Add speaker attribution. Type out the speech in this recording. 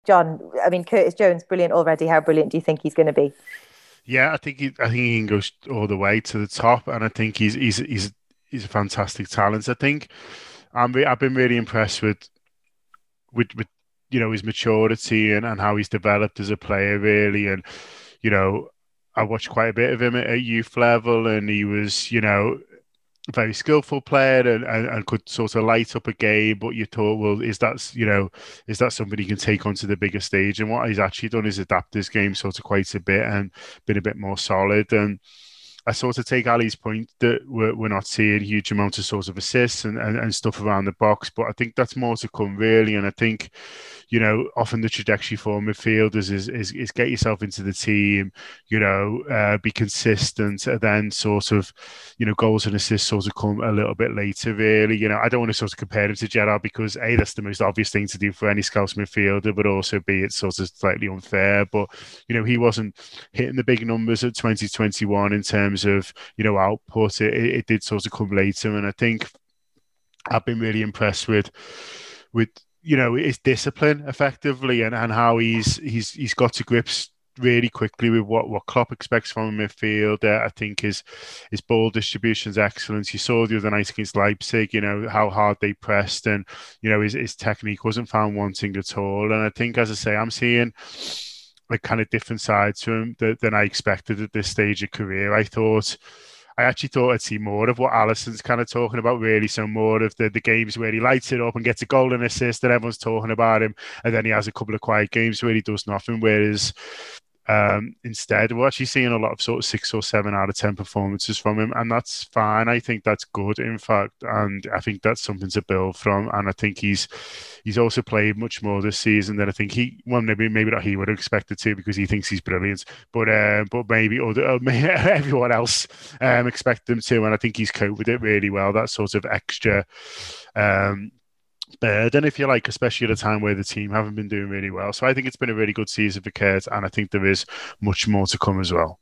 Speaker 1: John, I mean, Curtis Jones, brilliant already. How brilliant do you think he's going to be?
Speaker 2: Yeah, I think he can go all the way to the top, and I think he's a fantastic talent. I think I've been really impressed with his maturity and how he's developed as a player, really. And you know, I watched quite a bit of him at youth level, and he was a very skillful player and could sort of light up a game. But you thought, well, is that somebody he can take onto the bigger stage? And what he's actually done is adapt his game sort of quite a bit and been a bit more solid. And I sort of take Ali's point that we're not seeing huge amounts of sort of assists and stuff around the box, but I think that's more to come, really. And I think, often the trajectory for midfielders is get yourself into the team, be consistent, and then sort of, goals and assists sort of come a little bit later, really. I don't want to sort of compare him to Gerrard because A, that's the most obvious thing to do for any Scouse midfielder, but also B, it's sort of slightly unfair. But, he wasn't hitting the big numbers at 2021 in terms of output. It did sort of come later, and I think I've been really impressed with his discipline effectively and how he's got to grips really quickly with what Klopp expects from a midfielder. I think his ball distribution is excellent. You saw the other night against Leipzig, how hard they pressed, and his technique wasn't found wanting at all. And I think, as I say, I'm seeing a kind of different side to him than I expected at this stage of career. I actually thought I'd see more of what Allison's kind of talking about, really. So more of the games where he lights it up and gets a golden assist and everyone's talking about him. And then he has a couple of quiet games where he does nothing. Whereas instead, we're actually seeing a lot of sort of 6 or 7 out of 10 performances from him, and that's fine. I think that's good, in fact, and I think that's something to build from. And I think he's also played much more this season than I think maybe not he would have expected to because he thinks he's brilliant, but maybe everyone else expected him to, and I think he's coped with it really well. That sort of extra. Um, burden, if you like, especially at a time where the team haven't been doing really well. So I think it's been a really good season for Kurt, and I think there is much more to come as well.